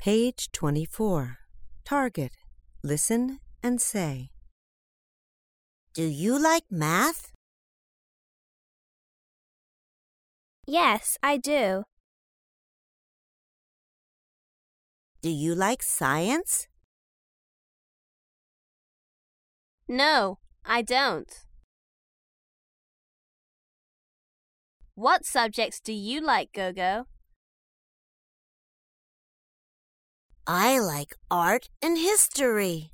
Page 24. Target. Listen and say. Do you like math? Yes, I do. Do you like science? No, I don't. What subjects do you like, Gogo? I like art and history.